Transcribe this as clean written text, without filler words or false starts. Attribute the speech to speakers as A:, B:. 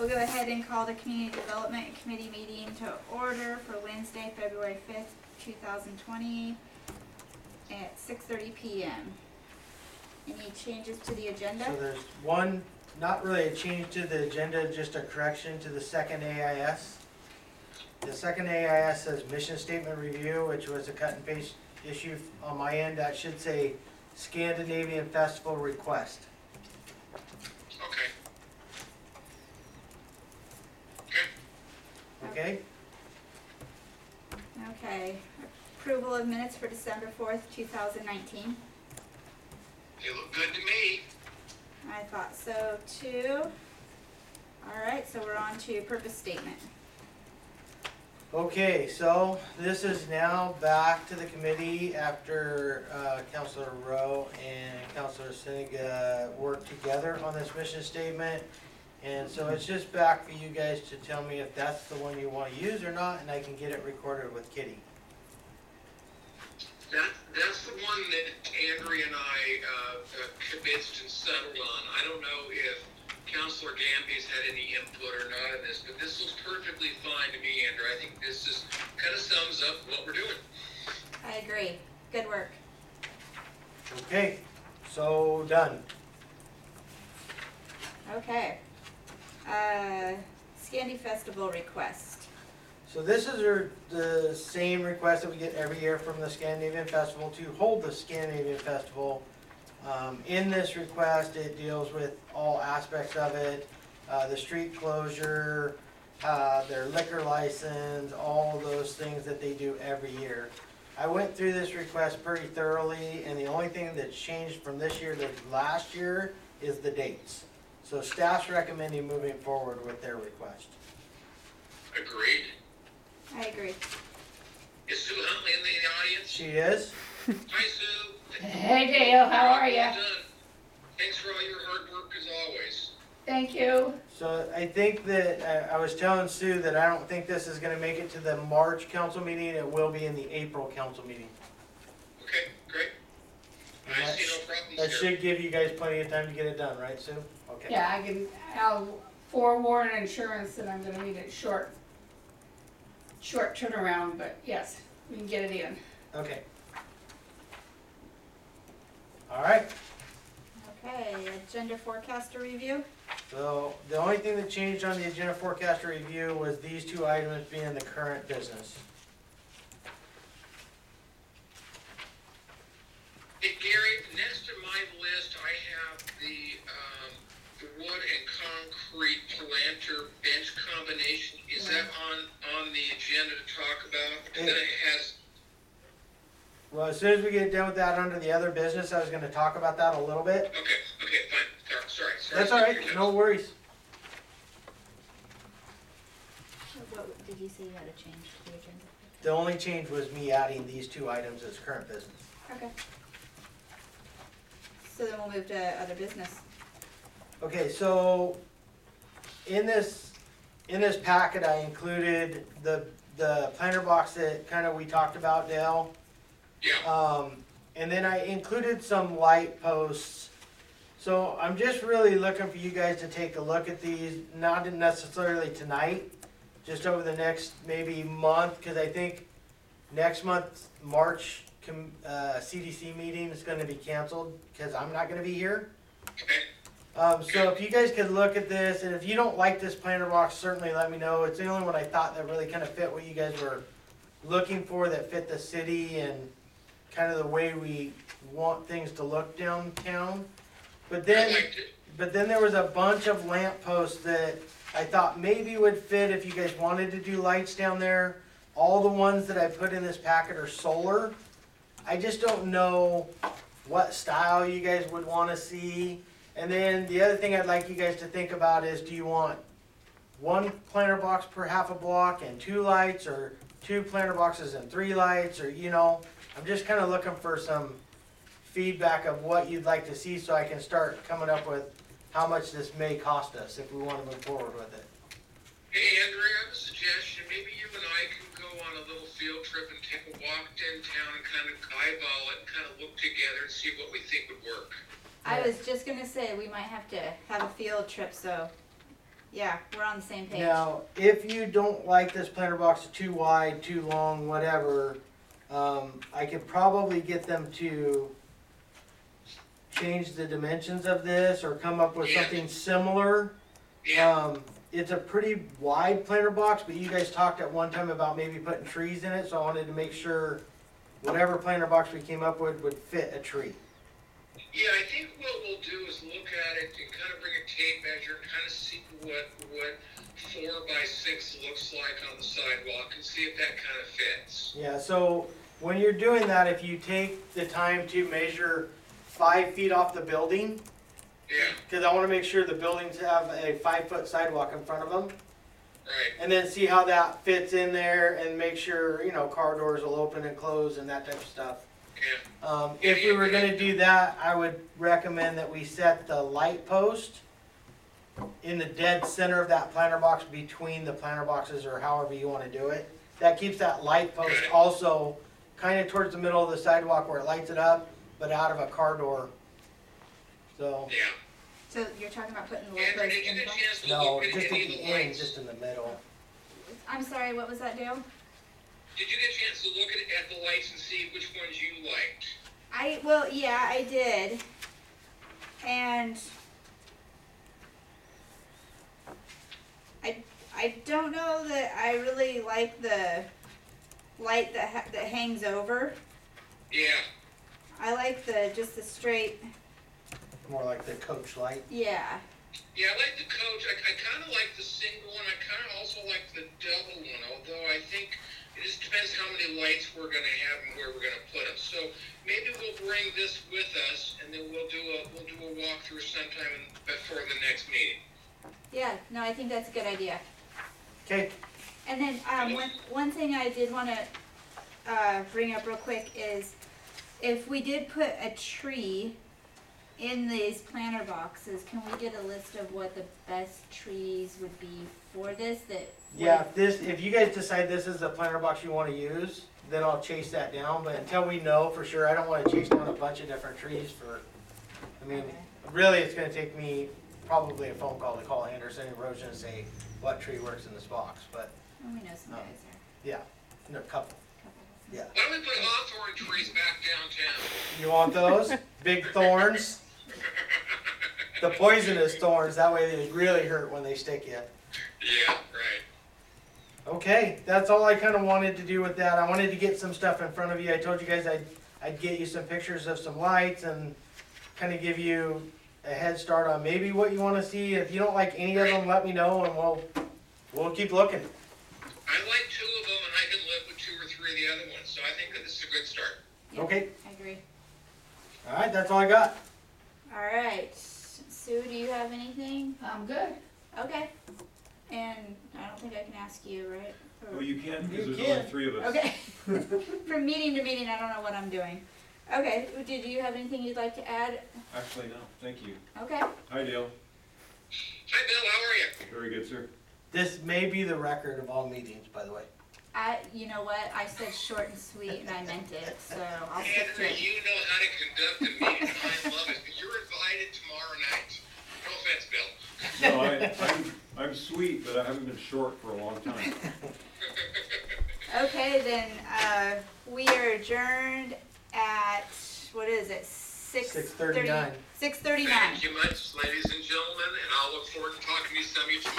A: We'll go ahead and call the Community Development Committee meeting to order for Wednesday, February 5th, 2020 at 6:30 p.m. Any changes to the agenda?
B: So there's one, not really a change to the agenda, just a correction to the second AIS. The second AIS says mission statement review, which was a cut and paste issue on my end. That should say Scandinavian Festival request.
C: Okay.
B: Okay?
A: Okay. Approval of minutes for December 4th, 2019.
C: They look good to me.
A: I thought so too. All right, so we're on to purpose statement.
B: Okay, so this is now back to the committee after Councilor Rowe and Councilor Siniga worked together on this mission statement. And so it's just back for you guys to tell me if that's the one you want to use or not, and I can get it recorded with Kitty.
C: That's the one that Andrea and I convinced and settled on. I don't know if Councilor Gamby's had any input or not in this, but this looks perfectly fine to me, Andrea. I think this is kind of sums up what we're doing.
A: I agree. Good work.
B: Okay, so done.
A: Okay. Scandi Festival request.
B: So this is the same request that we get every year from the Scandinavian Festival to hold the Scandinavian Festival. In this request, it deals with all aspects of it, the street closure, their liquor license, all those things that they do every year. I went through this request pretty thoroughly, and the only thing that's changed from this year to last year is the dates. So staff's recommending moving forward with their request.
C: Agreed.
A: I agree.
C: Is Sue Huntley in the audience?
B: She is.
C: Hi, Sue.
D: Hey Dale, how are
C: Well
D: ya?
C: done. Thanks for all your hard work as always.
D: Thank you.
B: So I think that, I was telling Sue that I don't think this is gonna make it to the March council meeting, it will be in the April council meeting.
C: Okay, great.
B: And
C: I
B: that
C: see
B: sh-
C: no problems
B: That
C: here.
B: should give you guys plenty of time to get it done, right, Sue? Okay.
D: Yeah, I'll forewarn insurance that I'm gonna need a short turnaround, but yes, we can get it in.
B: Okay. All right,
A: Okay, agenda forecaster review.
B: so the only thing that changed on the agenda forecast review was these two items being the current business.
C: Hey, Gary, next in my list, I have the wood and concrete planter bench combination. Is that on the agenda to talk about? And then it has,
B: Well, as soon as we get done with that under the other business, I was gonna talk about that a little bit.
C: okay, fine. Sorry.
B: That's all right, no worries.
A: What did you say you had a change to the agenda?
B: The only change was me adding these two items as current business.
A: Okay. So then we'll move to other business.
B: Okay, so in this packet, I included the planter box that kind of we talked about, Dale.
C: yeah,
B: And then I included some light posts. So I'm just really looking for you guys to take a look at these, not necessarily tonight, just over the next maybe month, because I think next month, March CDC meeting is going to be canceled because I'm not going to be here.
C: okay.
B: So if you guys could look at this, and if you don't like this planter box, certainly let me know. It's the only one I thought that really kind of fit what you guys were looking for, that fit the city and kind of the way we want things to look downtown. But
C: I
B: then,
C: liked it.
B: there was a bunch of lamp posts that I thought maybe would fit if you guys wanted to do lights down there. All the ones that I put in this packet are solar. I just don't know what style you guys would want to see. And then the other thing I'd like you guys to think about is, do you want one planter box per half a block and 2 lights, or 2 planter boxes and 3 lights, or I'm just kind of looking for some feedback of what you'd like to see so I can start coming up with how much this may cost us if we want to move forward with it.
C: Hey, Andrea, I have a suggestion. Maybe you and I can go on a little field trip and take a walk downtown and kind of eyeball it and kind of look together and see what we think would work.
A: I was just gonna say, we might have to have a field trip, so Yeah, we're on the same page.
B: Now, if you don't like this planter box too wide, too long, whatever, I could probably get them to change the dimensions of this or come up with something similar.
C: Yeah,
B: It's a pretty wide planter box, but you guys talked at one time about maybe putting trees in it, so I wanted to make sure whatever planter box we came up with would fit a tree.
C: yeah, I think what we'll do is look at it and kind of bring a tape measure, kind of see what 4x6 looks like on the sidewalk and see if that kind of fits.
B: Yeah, so when you're doing that, if you take the time to measure 5 feet off the building,
C: Yeah,
B: because I want to make sure the buildings have a 5-foot sidewalk in front of them,
C: right,
B: and then see how that fits in there and make sure, car doors will open and close and that type of stuff.
C: yeah,
B: If we were gonna do that, I would recommend that we set the light post in the dead center of that planter box between the planter boxes or however you wanna do it. That keeps that light post also kinda towards the middle of the sidewalk where it lights it up, but out of a car door. So,
C: yeah.
A: So you're talking about putting the light
C: Andrew,
A: post
C: did you
A: in
C: get
A: the
C: a
A: box?
C: chance to
B: no,
C: look at
B: just at
C: any of
B: the
C: the
B: end,
C: lights?
B: just in the middle.
A: I'm sorry, what was that, Dale?
C: Did you get a chance to look at the lights and see which ones you liked?
A: Yeah, I did. And I don't know that I really like the light that hangs over.
C: Yeah,
A: I like just the straight,
B: More like the coach light.
A: yeah.
C: yeah, I like the coach. I kind of like the single one. I kind of also like the double one, although I think it just depends how many lights we're going to have and where we're going to put them. So maybe we'll bring this with us, and then we'll do a walkthrough sometime before the next meeting.
A: Yeah, no, I think that's a good idea.
B: Okay,
A: And then, one thing I did wanna, bring up real quick is, if we did put a tree in these planter boxes, can we get a list of what the best trees would be for this,
B: yeah, if you guys decide this is the planter box you wanna use, then I'll chase that down, but until we know for sure, I don't wanna chase down a bunch of different trees
A: Okay.
B: really, it's gonna take me probably a phone call to call Anderson Erosion and say what tree works in this box, but,
A: Well, we know some guys there.
B: yeah, a couple. Yeah.
C: Why don't we put hawthorn trees back downtown?
B: You want those? Big thorns? The poisonous thorns, that way they really hurt when they stick you.
C: Yeah, right.
B: Okay, that's all I kinda wanted to do with that. I wanted to get some stuff in front of you. I told you guys I'd get you some pictures of some lights and kinda give you a head start on maybe what you wanna see. If you don't like any of them, let me know and we'll keep looking.
C: I like 2 of them, and I can live with 2 or 3 of the other ones, so I think that this is a good start.
A: Yep,
B: Okay.
A: I agree.
B: Alright, that's all I got.
A: Alright, Sue, do you have anything?
D: I'm good.
A: Okay. And I don't think I can ask you, right? Or-
E: Well, you can, because
B: You
E: there's
B: can.
E: only 3 of us.
A: Okay. From meeting to meeting, I don't know what I'm doing. Okay, did you have anything you'd like to add?
E: Actually, no, thank you.
A: Okay.
E: Hi, Dale.
C: Hi, Bill, how are you?
E: Very good, sir.
B: This may be the record of all meetings, by the way.
A: You know what? I said short and sweet and I meant it, so I'll stick to
C: Andrew,
A: it.
C: you know how to conduct a meeting. I love it. You're invited tomorrow night. No offense, Bill.
E: No, I'm sweet, but I haven't been short for a long time.
A: Okay, then, we are adjourned at, what is it,
B: 6:39.
A: 6:39.
C: Thank you much, ladies and gentlemen, and I'll look forward to talking to some of you tomorrow.